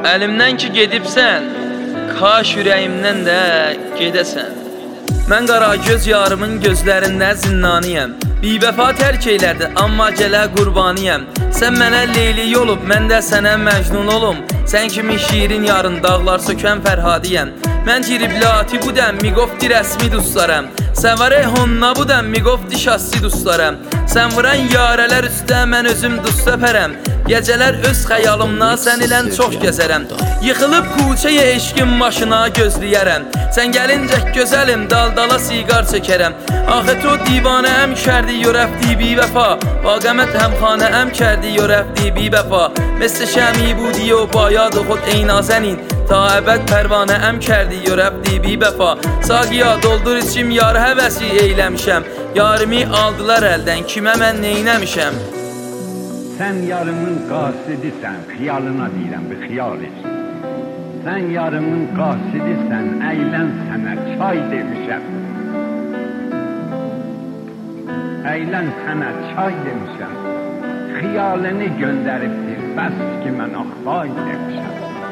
Əlimdən ki gedibsən, kaş ürəyimdən də gedəsən. Mən qaragöz yarımın gözlərində zindaniyəm. Bivəfa tərk eylədi, amma gələ qurbaniyəm. Sən mənə Leyli olub, mən də sənə Məcnun olum. Sən kimi şirin yarın dağlar sökən Fərhadiyəm. Mən giribləti budəm, miqofti rəsmi dostlarım. Səvərə honna budəm, miqofti şassi dostlarım. Sən vuran yarələr üstə mən özüm dust öpərəm. Gecələr öz xəyalımla sən ilən çox gəzərəm. Yıxılıb kuçəyə eşqin başına gözləyərəm. Sən gəlincə gözəlim, dal-dala siqar çəkərəm. Axı to divanəm kərdi yorəfdi bivəfa. Vaqəmət həmxanəm kərdi yorəfdi bivəfa. مثل شمی بودی و با یاد خود ای نازنین تا ابد پروانه ام کردی و رفتی بی بفا Sağıya doldur içim yar həvəsi eyləmişəm Yarimi aldılar əldən kimə mən neynəmişəm Sən yarımın qasidisən xiyalına deyirəm bir xiyal et Sən yarımın qasidisən əylən sənə çay demişəm Əylən sənə çay demişəm Xiyalini göndəribdir bəs ki mən axvay demişəm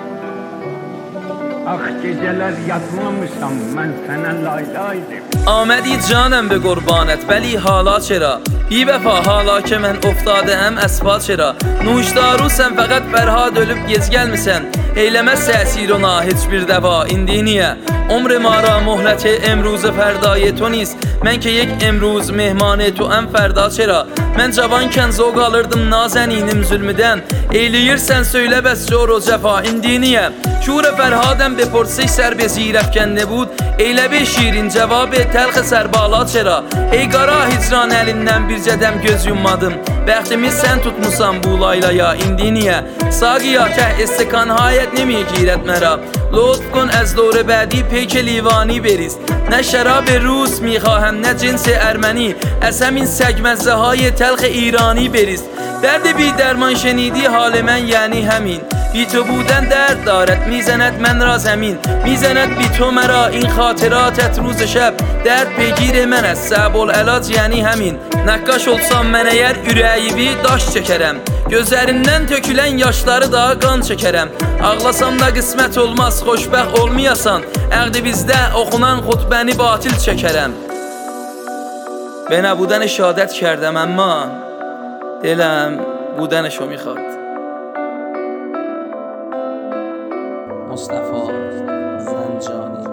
Ax gecələr yatmamışam mən sənə lay lay demişəm آمدی جانم به قربانت ولی حالا چرا بی وفا حالا که من افتاده ام اسبا چرا Nuşdarusən fəqət Fərhad ölüb gez gəlmisən Eyləməz səsir ona heç bir dəva indi niyə عمر ما را مهلت امروز فردای تو نیست من که یک امروز mehman تو ام فردا چرا من cavanken zevk alırdım nazeninім zülmüdən Eyləyirsən söylə bəs zor o cəfa indi niyə شور فرهادم بپرسش سر به زیر افکنده بود Eylə bir şirin cevabı telx sərbala çera Ey qara hicran əlindən bircədəm göz yummadım Bəxtimi sən tutmusan bu laylaya indi niyə Sağıya təh istikan hayət nemi girət mərə لطف کن از دور بعدی پیک لیوانی بریز نه شراب روس میخواهم نه جنس ارمنی از همین سگمزه های تلخ ایرانی بریز درد بی درمان شنیدی حال من یعنی همین بی تو بودن درد دارد میزند من را زمین میزند بی تو مرا این خاطراتت روز شب درد پیگیر من است صعب العلاج یعنی همین Nəqqaş olsam mən əgər ürəyimi daş çəkərəm Gözlərindən tökülən yaşları da qan çəkərəm Ağlasam da qismət olmaz xoşbəxt olmayasan Əqdi bizdə oxunan xutbəni batil çəkərəm به نبودن شهادت کردم اما دلم بودنشو میخواد مصطفی زنجانی